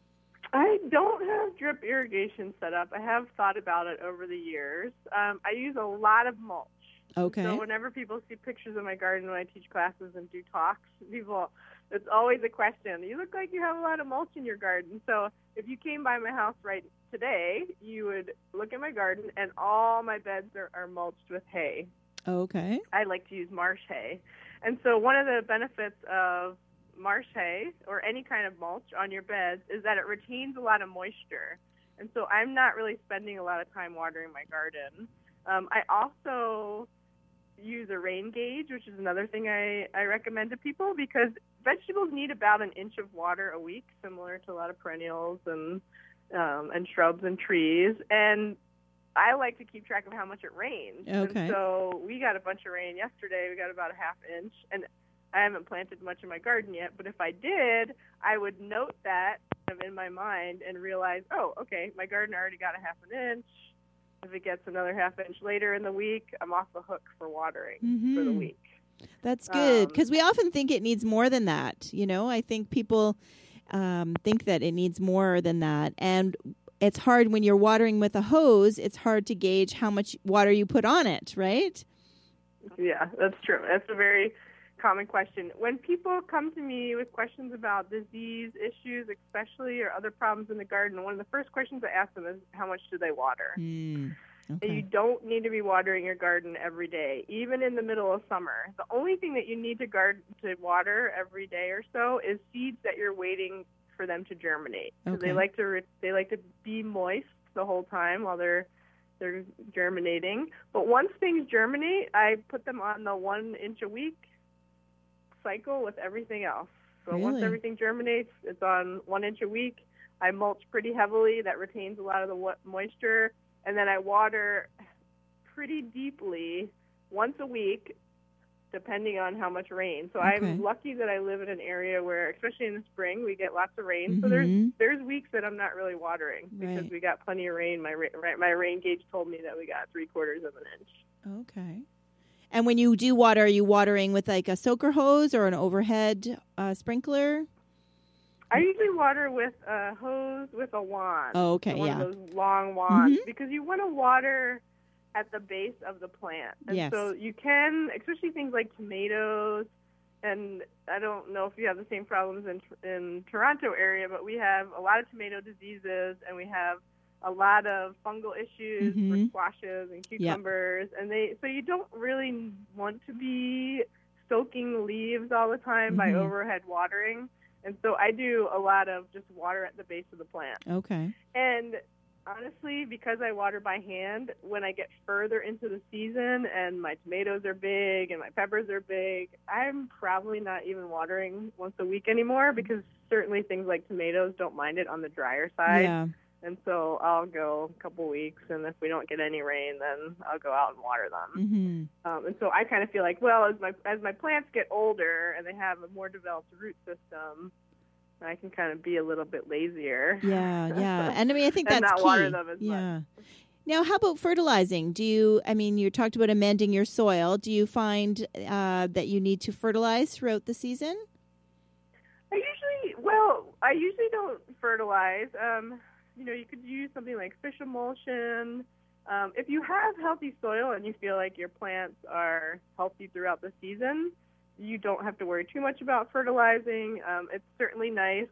I don't have drip irrigation set up. I have thought about it over the years. Um, I use a lot of mulch. Okay. So whenever people see pictures of my garden when I teach classes and do talks, people, it's always a question. You look like you have a lot of mulch in your garden. So if you came by my house right today, you would look at my garden, and all my beds are, are mulched with hay. Okay. I like to use marsh hay. And so one of the benefits of marsh hay or any kind of mulch on your beds is that it retains a lot of moisture. And so I'm not really spending a lot of time watering my garden. Um, I also use a rain gauge, which is another thing I, I recommend to people, because vegetables need about an inch of water a week, similar to a lot of perennials and um, and shrubs and trees. And I like to keep track of how much it rains. Okay. And so we got a bunch of rain yesterday. We got about a half inch. And I haven't planted much in my garden yet, but if I did, I would note that in my mind and realize, oh, okay, my garden already got a half an inch. If it gets another half inch later in the week, I'm off the hook for watering for the Mhm. week. That's good, Um, because we often think it needs more than that. You know, I think people um, think that it needs more than that, and it's hard when you're watering with a hose. It's hard to gauge how much water you put on it, right? Yeah, that's true. That's a very common question. When people come to me with questions about disease issues, especially, or other problems in the garden, one of the first questions I ask them is, how much do they water? Mm. You Okay. don't need to be watering your garden every day, even in the middle of summer. The only thing that you need to guard to water every day or so is seeds that you're waiting for them to germinate. So Okay. they like to re- they like to be moist the whole time while they're they're germinating. But once things germinate, I put them on the one inch a week cycle with everything else. So once Really? everything germinates, it's on one inch a week. I mulch pretty heavily. That retains a lot of the wa- moisture. And then I water pretty deeply once a week, depending on how much rain. So Okay. I'm lucky that I live in an area where, especially in the spring, we get lots of rain. So there's Mhm. there's weeks that I'm not really watering because Right. we got plenty of rain. My ra- right, my rain gauge told me that we got three quarters of an inch. Okay. And when you do water, are you watering with like a soaker hose or an overhead uh, sprinkler? I usually water with a hose with a wand. Oh, okay, So one yeah. of those long wands, Mhm. because you want to water at the base of the plant. And Yes. so you can, especially things like tomatoes, and I don't know if you have the same problems in in Toronto area, but we have a lot of tomato diseases, and we have a lot of fungal issues Mhm. for squashes and cucumbers, and they so you don't really want to be soaking leaves all the time by Mhm. overhead watering. And so I do a lot of just water at the base of the plant. Okay. And honestly, because I water by hand, when I get further into the season and my tomatoes are big and my peppers are big, I'm probably not even watering once a week anymore because certainly things like tomatoes don't mind it on the drier side. Yeah. And so I'll go a couple weeks, and if we don't get any rain, then I'll go out and water them. Mm-hmm. Um, and so I kind of feel like, well, as my as my plants get older and they have a more developed root system, I can kind of be a little bit lazier. Yeah, yeah. And I mean, I think and that's not key. water them as yeah. much. Now, how about fertilizing? Do you, I mean, you talked about amending your soil. Do you find uh, that you need to fertilize throughout the season? I usually, well, I usually don't fertilize. Um, you know, you could use something like fish emulsion. Um, if you have healthy soil and you feel like your plants are healthy throughout the season, you don't have to worry too much about fertilizing. Um, it's certainly nice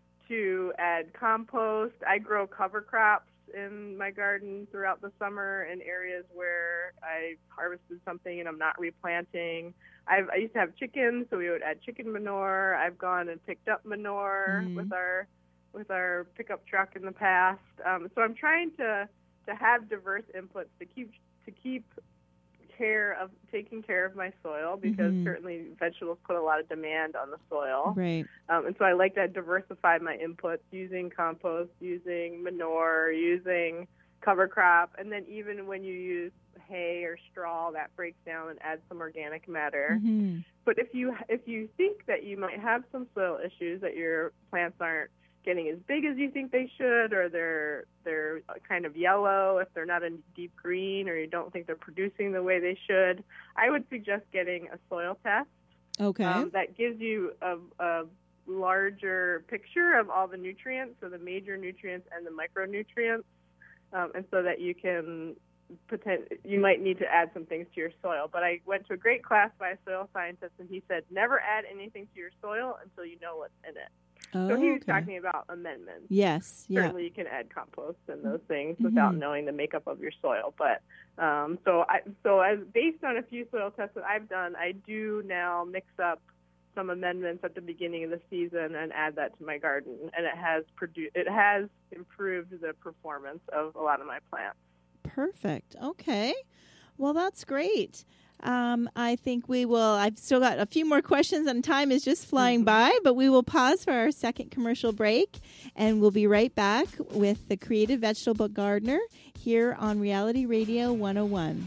to add compost. I grow cover crops in my garden throughout the summer in areas where I harvested something and I'm not replanting. I've, I used to have chickens, so we would add chicken manure. I've gone and picked up manure mm-hmm. with our with our pickup truck in the past. Um, so I'm trying to to have diverse inputs to keep to keep care of taking care of my soil because mm-hmm. certainly vegetables put a lot of demand on the soil. Right. Um, and so I like to diversify my inputs using compost, using manure, using cover crop, and then even when you use hay or straw, that breaks down and adds some organic matter. Mm-hmm. But if you if you think that you might have some soil issues, that your plants aren't getting as big as you think they should, or they're they're kind of yellow, if they're not a deep green, or you don't think they're producing the way they should, I would suggest getting a soil test. Okay. Um, that gives you a, a larger picture of all the nutrients, so the major nutrients and the micronutrients, um, and so that you can potent- you might need to add some things to your soil. But I went to a great class by a soil scientist, and he said never add anything to your soil until you know what's in it. Oh, so he was okay. talking about amendments. Yes, yeah. Certainly you can add compost and those things mm-hmm. without knowing the makeup of your soil. But um, so I, so as based on a few soil tests that I've done, I do now mix up some amendments at the beginning of the season and add that to my garden, and it has produ- it has improved the performance of a lot of my plants. Perfect. Okay. Well, that's great. Um, I think we will, I've still got a few more questions and time is just flying by, but we will pause for our second commercial break and we'll be right back with the Creative Vegetable Gardener here on Reality Radio one oh one.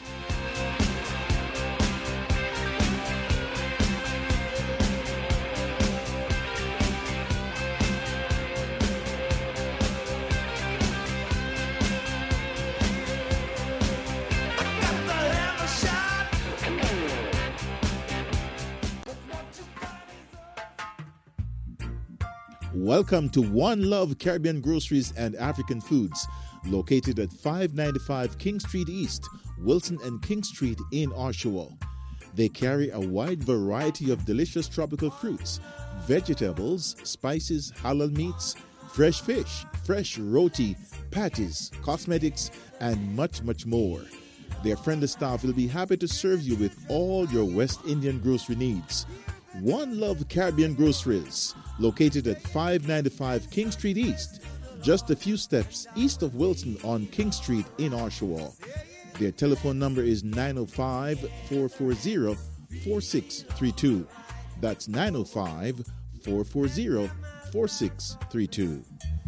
Welcome to One Love Caribbean Groceries and African Foods, located at five ninety-five King Street East, Wilson and King Street in Oshawa. They carry a wide variety of delicious tropical fruits, vegetables, spices, halal meats, fresh fish, fresh roti, patties, cosmetics, and much, much more. Their friendly staff will be happy to serve you with all your West Indian grocery needs. One Love Caribbean Groceries, located at five ninety-five King Street East, just a few steps east of Wilson on King Street in Oshawa. Their telephone number is nine oh five, four four zero, four six three two. That's nine oh five, four four zero, four six three two.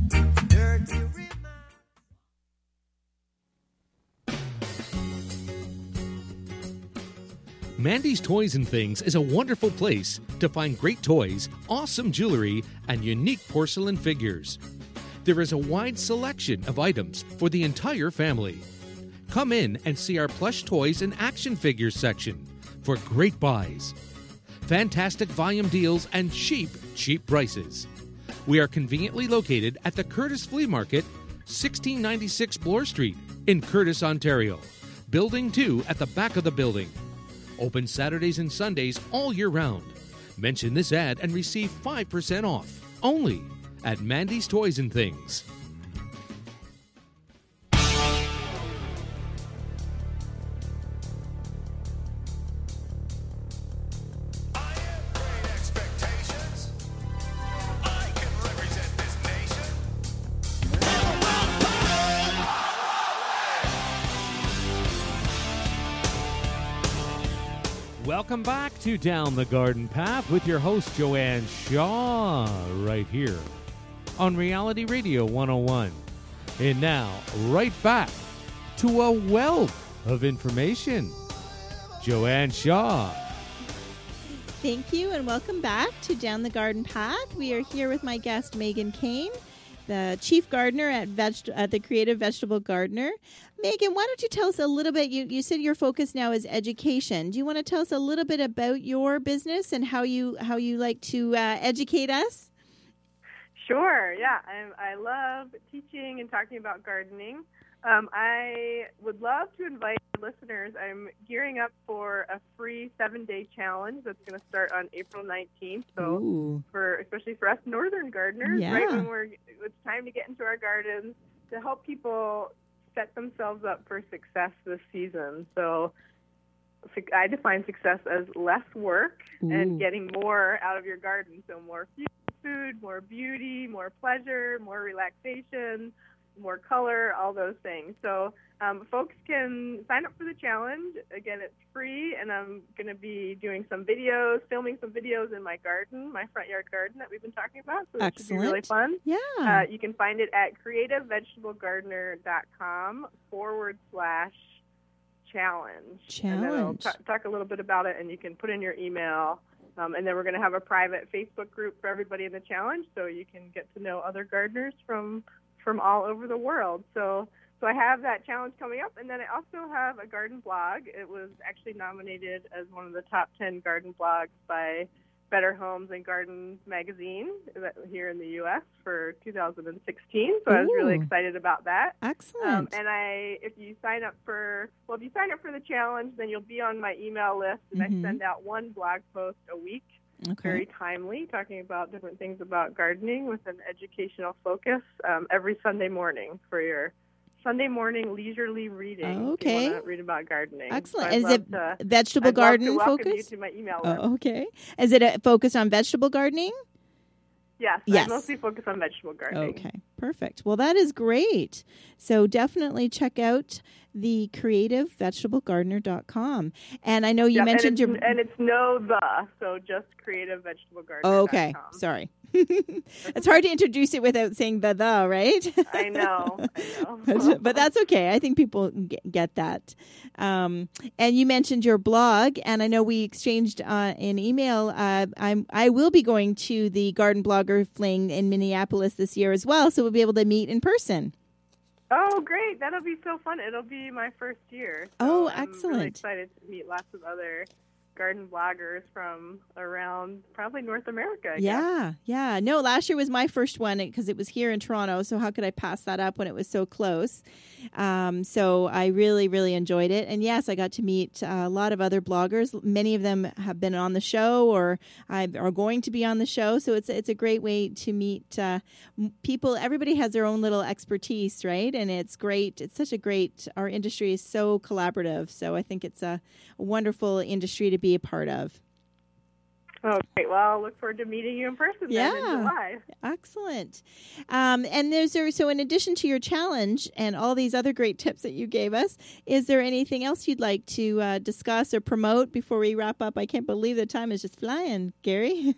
Mandy's Toys and Things is a wonderful place to find great toys, awesome jewelry, and unique porcelain figures. There is a wide selection of items for the entire family. Come in and see our plush toys and action figures section for great buys, fantastic volume deals, and cheap, cheap prices. We are conveniently located at the Curtis Flea Market, sixteen ninety-six Bloor Street in Curtis, Ontario. Building two at the back of the building. Open Saturdays and Sundays all year round. Mention this ad and receive five percent off. Only at Mandy's Toys and Things. Welcome back to Down the Garden Path with your host, Joanne Shaw, right here on Reality Radio one oh one. And now, right back to a wealth of information. Joanne Shaw. Thank you, and welcome back to Down the Garden Path. We are here with my guest, Megan Kane, the chief gardener at, Veg- at the Creative Vegetable Gardener. Megan, why don't you tell us a little bit, you, you said your focus now is education. Do you want to tell us a little bit about your business and how you how you like to uh, educate us? Sure, yeah. I, I love teaching and talking about gardening. Um, I would love to invite listeners. I'm gearing up for a free seven-day challenge that's going to start on April nineteenth. So, Ooh. for especially for us northern gardeners, Yeah. right when we're it's time to get into our gardens, to help people set themselves up for success this season. So, I define success as less work Ooh. and getting more out of your garden. So, more food, more beauty, more pleasure, more relaxation, more color, all those things. So um, folks can sign up for the challenge. Again, it's free, and I'm going to be doing some videos, filming some videos in my garden, my front yard garden that we've been talking about. So it should be really fun. Yeah. Uh, you can find it at creativevegetablegardener.com forward slash challenge. Challenge. And then I'll t- talk a little bit about it, and you can put in your email. Um, and then we're going to have a private Facebook group for everybody in the challenge, so you can get to know other gardeners from from all over the world. So so I have that challenge coming up, and then I also have a garden blog. It was actually nominated as one of the top ten garden blogs by Better Homes and Gardens magazine here in the U S for two thousand sixteen. So I was really Ooh. excited about that. Excellent. Um, and I, if you sign up for, well, if you sign up for the challenge, then you'll be on my email list, and Mhm. I send out one blog post a week. Okay. Very timely, talking about different things about gardening with an educational focus um, every Sunday morning for your Sunday morning leisurely reading. Okay. If you want to read about gardening. Excellent. So I'd Is love it to, vegetable I'd garden love to welcome focus? you to my email list. Oh, okay. Is it a focus on vegetable gardening? Yes, Yes. I mostly focus on vegetable gardening. Okay, perfect. Well, that is great. So definitely check out the creative vegetable gardener dot com. And I know you Yep, mentioned and your... it's, and it's no the, so just creative vegetable gardener. Oh, okay, sorry. It's hard to introduce it without saying the the, right? I know, I know. but, but that's okay. I think people g- get that. Um, and you mentioned your blog, and I know we exchanged uh, an email. Uh, I'm I will be going to the Garden Blogger Fling in Minneapolis this year as well, so we'll be able to meet in person. Oh, great. That'll be so fun. It'll be my first year. So Oh, I'm excellent. really excited to meet lots of other garden bloggers from around probably North America. I guess. Yeah, yeah. No, last year was my first one because it was here in Toronto, so how could I pass that up when it was so close? Um, so I really, really enjoyed it. And yes, I got to meet uh, a lot of other bloggers. Many of them have been on the show or I, are going to be on the show. So it's, it's a great way to meet uh, m- people. Everybody has their own little expertise, right? And it's great. It's such a great, our industry is so collaborative. So I think it's a, a wonderful industry to be a part of. Oh, great. Well, I'll look forward to meeting you in person Yeah. then in July. Excellent. Um, and there's there, so in addition to your challenge and all these other great tips that you gave us, is there anything else you'd like to uh, discuss or promote before we wrap up? I can't believe the time is just flying, Gary.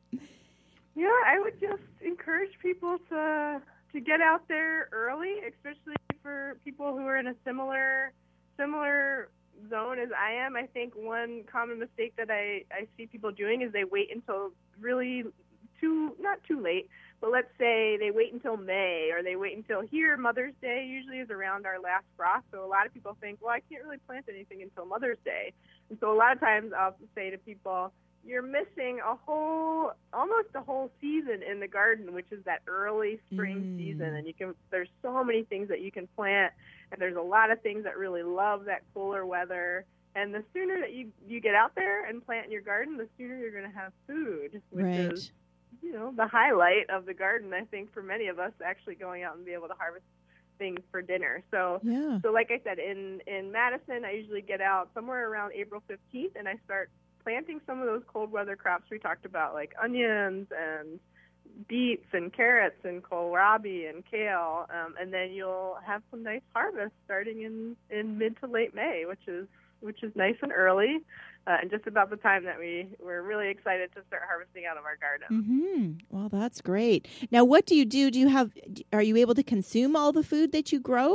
Yeah, I would just encourage people to to get out there early, especially for people who are in a similar similar zone as I am. I think one common mistake that I, I see people doing is they wait until really too, not too late, but let's say they wait until May or they wait until here. Mother's Day usually is around our last frost. So a lot of people think, well, I can't really plant anything until Mother's Day. And so a lot of times I'll say to people, you're missing a whole, almost a whole season in the garden, which is that early spring Mm. season. And you can, there's so many things that you can plant. And there's a lot of things that really love that cooler weather. And the sooner that you, you get out there and plant in your garden, the sooner you're going to have food, which Right. is, you know, the highlight of the garden, I think, for many of us, actually going out and be able to harvest things for dinner. So, Yeah. so like I said, in, in Madison, I usually get out somewhere around April fifteenth, and I start planting some of those cold weather crops we talked about, like onions and beets and carrots and kohlrabi and kale, um, and then you'll have some nice harvest starting in, in mid to late May, which is which is nice and early, uh, and just about the time that we we're really excited to start harvesting out of our garden. Mm-hmm. Well, that's great. Now, what do you do? Do you have? Are you able to consume all the food that you grow?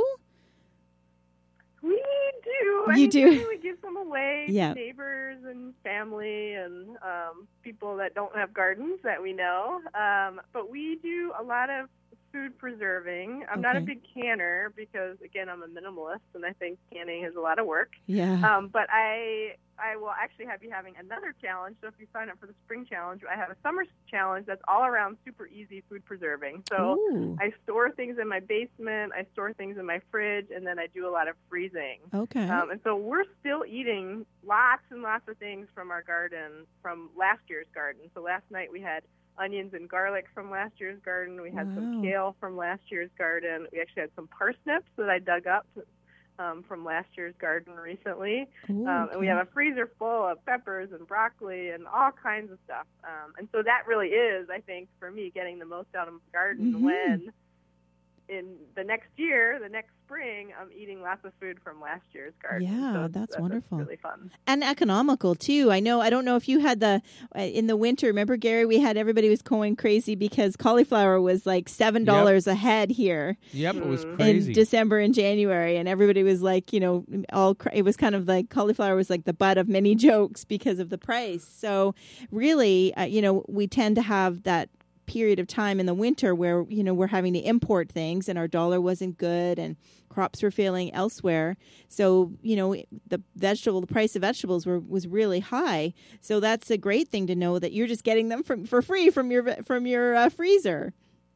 We do. I You mean, do? certainly We give some away Yeah. to neighbors and family and um, people that don't have gardens that we know. Um, but we do a lot of food preserving. I'm not a Okay. big canner because, again, I'm a minimalist, and I think canning is a lot of work. Yeah. Um, but I I will actually have you having another challenge. So if you sign up for the spring challenge, I have a summer challenge that's all around super easy food preserving. So Ooh. I store things in my basement, I store things in my fridge, and then I do a lot of freezing. Okay. Um, and so we're still eating lots and lots of things from our garden, from last year's garden. So last night we had onions and garlic from last year's garden. We had Wow. some kale from last year's garden. We actually had some parsnips that I dug up um, from last year's garden recently. Ooh, Um, and we okay. have a freezer full of peppers and broccoli and all kinds of stuff. Um, and so that really is, I think, for me, getting the most out of my garden Mhm. when in the next year, the next spring, I'm eating lots of food from last year's garden. Yeah, So that's that- wonderful. That's really fun. And economical too. I know. I don't know if you had the uh, in the winter. Remember, Gary? We had everybody was going crazy because cauliflower was like seven dollars a head here Yep, it was Mm. crazy. in December and January, and everybody was like, you know, all. Cra- it was kind of like cauliflower was like the butt of many jokes because of the price. So really, uh, you know, we tend to have that period of time in the winter where you know we're having to import things and our dollar wasn't good and crops were failing elsewhere, so you know the vegetable the price of vegetables were was really high. So that's a great thing to know that you're just getting them from for free from your from your uh, freezer.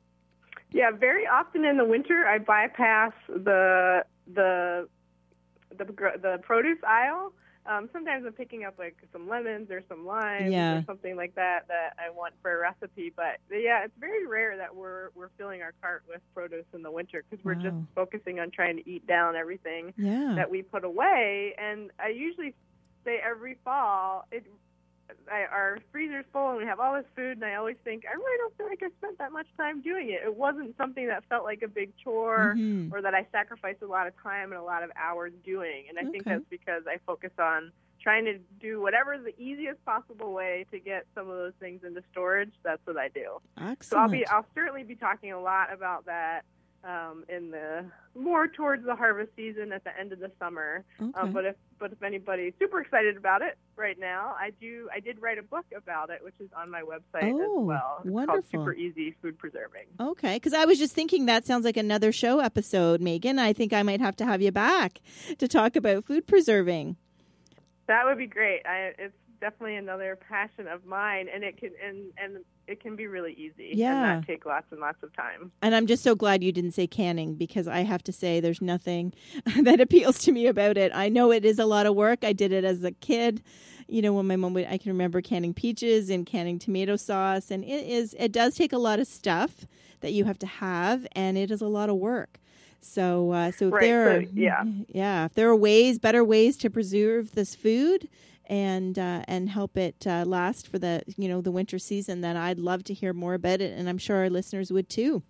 Yeah, very often in the winter, I bypass the the the, gr- the produce aisle. Um, sometimes I'm picking up like some lemons or some limes Yeah. or something like that that I want for a recipe. But yeah, it's very rare that we're we're filling our cart with produce in the winter because we're just Wow. focusing on trying to eat down everything Yeah. that we put away. And I usually say every fall, it I, our freezer's full and we have all this food, and I always think, I really don't feel like I spent that much time doing it. It wasn't something that felt like a big chore Mhm. or that I sacrificed a lot of time and a lot of hours doing. And I think Okay. that's because I focus on trying to do whatever the easiest possible way to get some of those things into storage. That's what I do. Excellent. So I'll be, I'll certainly be talking a lot about that um, in the more towards the harvest season at the end of the summer. Okay. Um, but if but if anybody's super excited about it right now, I do I did write a book about it, which is on my website Oh, as well. It's wonderful. called Super Easy Food Preserving. Okay, because I was just thinking that sounds like another show episode, Megan. I think I might have to have you back to talk about food preserving. That would be great. I, it's definitely another passion of mine, and it can and and it can be really easy Yeah. and not take lots and lots of time. And I'm just so glad you didn't say canning because I have to say there's nothing that appeals to me about it. I know it is a lot of work. I did it as a kid. You know, when my mom would, I can remember canning peaches and canning tomato sauce. And it is, it does take a lot of stuff that you have to have, and it is a lot of work. So, uh, so if Right, there are, so, yeah. yeah, if there are ways, better ways to preserve this food and uh, and help it uh, last for the you know the winter season, then I'd love to hear more about it, and I'm sure our listeners would too.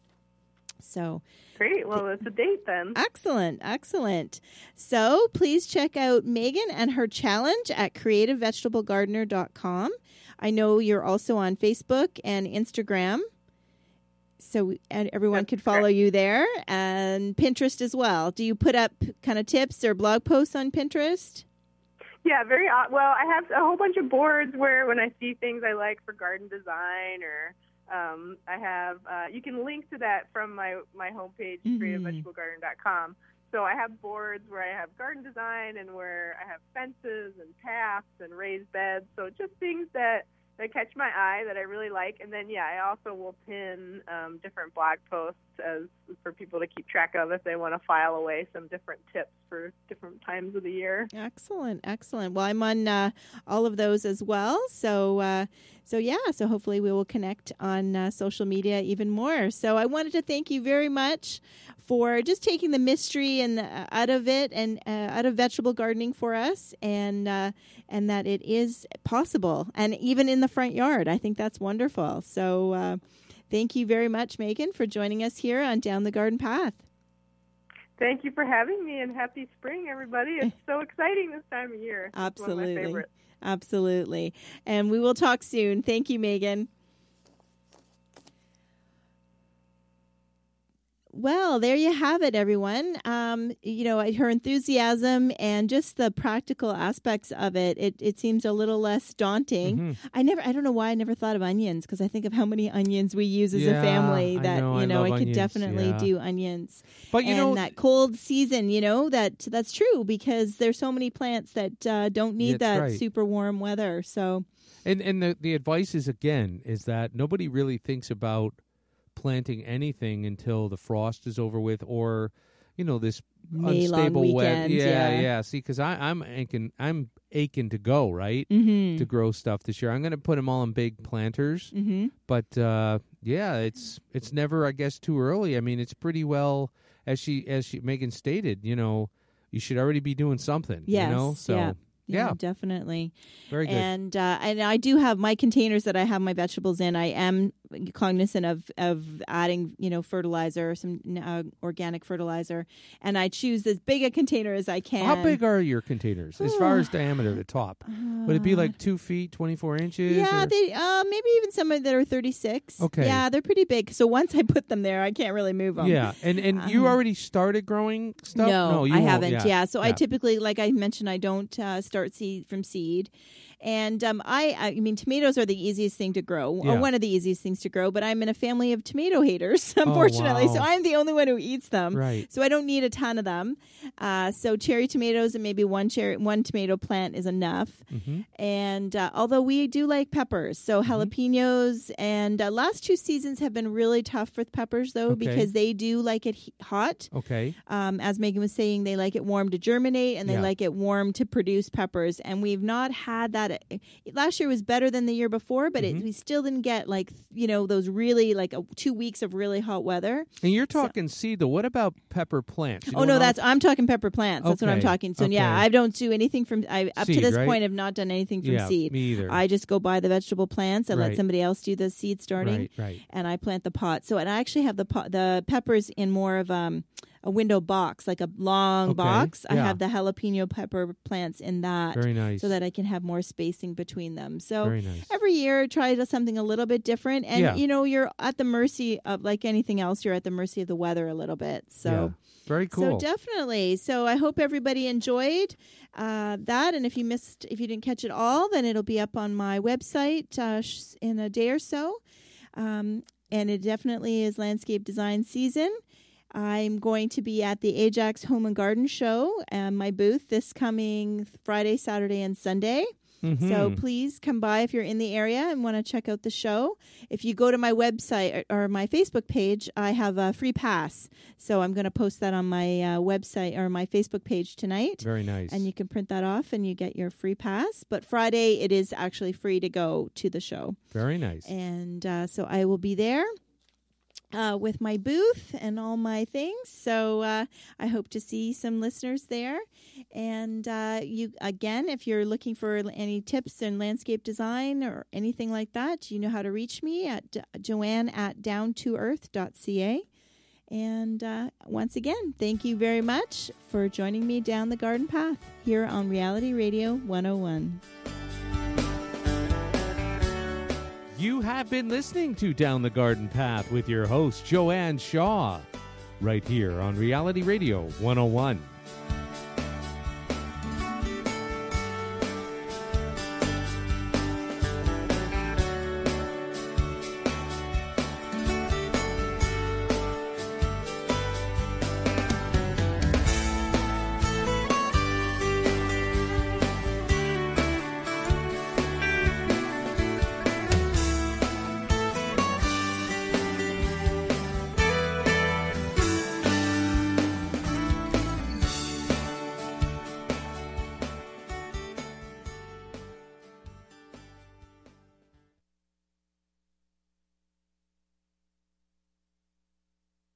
So Great. Well, it's a date then. excellent, excellent. So please check out Megan and her challenge at creative vegetable gardener dot com. I know you're also on Facebook and Instagram. So and everyone That's could follow you there, and Pinterest as well. Do you put up kind of tips or blog posts on Pinterest? Yeah, very odd. Well, I have a whole bunch of boards where when I see things I like for garden design or um, I have, uh, you can link to that from my, my homepage, Mhm. creative vegetable gardener dot com. So I have boards where I have garden design and where I have fences and paths and raised beds. So just things that, that catch my eye that I really like. And then, yeah, I also will pin um, different blog posts as for people to keep track of if they want to file away some different tips for different times of the year. Excellent, excellent. Well, I'm on uh, all of those as well. So, uh, so yeah. So hopefully we will connect on uh, social media even more. So I wanted to thank you very much for just taking the mystery and the, out of it and uh, out of vegetable gardening for us, and uh, and that it is possible, and even in the front yard. I think that's wonderful. So. Uh, Thank you very much, Megan, for joining us here on Down the Garden Path. Thank you for having me, and happy spring, everybody. It's so exciting this time of year. It's Absolutely. one of my favorites. Absolutely. And we will talk soon. Thank you, Megan. Well, there you have it, everyone. Um, you know, her enthusiasm and just the practical aspects of it, it, it seems a little less daunting. Mm-hmm. I never, I don't know why I never thought of onions, because I think of how many onions we use as Yeah, a family I that, know, I you know, love I could onions, definitely yeah. do onions. But you and know, that cold season, you know, that that's true, because there's so many plants that uh, don't need That's that right. super warm weather. So, and and the the advice is again is that nobody really thinks about planting anything until the frost is over with, or you know this May long unstable wet. weekend, Yeah, yeah. yeah. See, because I'm aching, I'm aching to go right mm-hmm. to grow stuff this year. I'm going to put them all in big planters, Mm-hmm. but uh, yeah, it's it's never, I guess, too early. I mean, it's pretty well as she as she Megan stated. You know, you should already be doing something. Yes, you know, so yeah. Yeah, yeah. definitely. very good. And uh, and I do have my containers that I have my vegetables in. I am cognizant of, of adding, you know, fertilizer, some uh, organic fertilizer, and I choose as big a container as I can. How big are your containers as far as diameter, the top? Would it be like two feet, twenty-four inches? Yeah, or- they uh, maybe even some that are thirty-six. Okay. Yeah, they're pretty big. So once I put them there, I can't really move them. Yeah, and and you Um, already started growing stuff? No, you I won't. haven't. Yeah, Yeah, so I yeah. typically, like I mentioned, I don't uh, start seed from seed. And um, I, I mean, tomatoes are the easiest thing to grow, Yeah. or one of the easiest things to grow. But I'm in a family of tomato haters, unfortunately. wow. So I'm the only one who eats them. Right. So I don't need a ton of them. Uh, so cherry tomatoes and maybe one cherry, one tomato plant is enough. Mm-hmm. And uh, although we do like peppers, so jalapenos, and uh, last two seasons have been really tough with peppers, though, Okay. because they do like it he- hot. Okay. Um, as Megan was saying, they like it warm to germinate, and they Yeah. like it warm to produce peppers. And we've not had that. Last year was better than the year before, but Mhm. it, we still didn't get like you know those really like a, two weeks of really hot weather. And you're talking seed, though. What about pepper plants? You Oh know no, what that's I'm talking pepper plants. That's what I'm Okay, talking. So yeah, okay. I don't do anything from. I up Seed, to this right? point, have not done anything from yeah, seed. me either. I just go buy the vegetable plants and let Right. somebody else do the seed starting. Right, right. And I plant the pot. So, and I actually have the pot, the peppers in more of um, a window box, like a long Okay, box. I yeah. have the jalapeno pepper plants in that, Very nice. so that I can have more spacing between them. So Very nice. every year, try to something a little bit different. And Yeah. you know, you're at the mercy of, like anything else, you're at the mercy of the weather a little bit. So. Yeah. Very cool. So definitely. So I hope everybody enjoyed uh, that. And if you missed, if you didn't catch it all, then it'll be up on my website uh, sh- in a day or so. Um, and it definitely is landscape design season. I'm going to be at the Ajax Home and Garden Show and my booth this coming Friday, Saturday, and Sunday. Mhm. So please come by if you're in the area and want to check out the show. If you go to my website or, or my Facebook page, I have a free pass. So I'm going to post that on my uh, website or my Facebook page tonight. Very nice. And you can print that off and you get your free pass. But Friday, it is actually free to go to the show. Very nice. And uh, so I will be there. Uh, with my booth and all my things. So uh, I hope to see some listeners there. And uh, you again, if you're looking for any tips in landscape design or anything like that, you know how to reach me at uh, joanne at down to earth dot c a. And uh, once again, thank you very much for joining me down the garden path here on Reality Radio one oh one. You have been listening to Down the Garden Path with your host, Joanne Shaw, right here on Reality Radio one oh one.